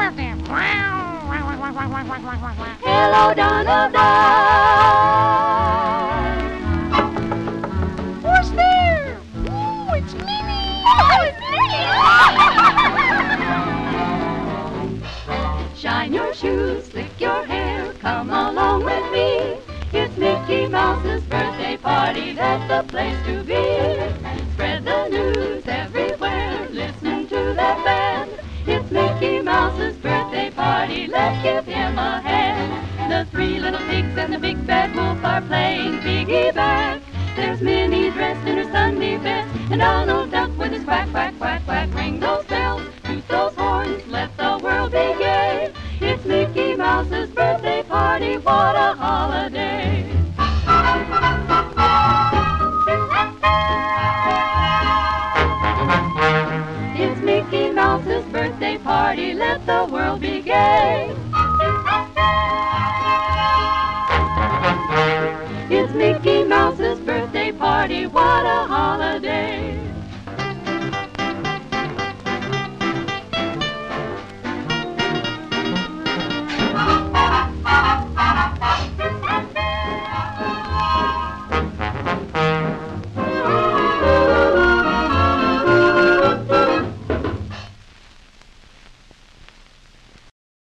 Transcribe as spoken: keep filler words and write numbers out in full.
Hello, Donovan. Who's there? Ooh, it's Minnie. Oh, it's Minnie. Shine your shoes, slick your hair, come along with me. It's Mickey Mouse's birthday party, that's the place to be. Spread the news everywhere, listen to that band. It's Mickey Mouse's birthday party, let's give him a hand. The three little pigs and the big bad wolf are playing piggyback. There's Minnie dressed in her Sunday best, and Donald Duck with his quack, quack, quack, quack. Ring those bells, toot those horns, let the world be gay. It's Mickey Mouse's birthday party, what a holiday. It's Mickey Mouse's birthday party, let the world be gay. It's Mickey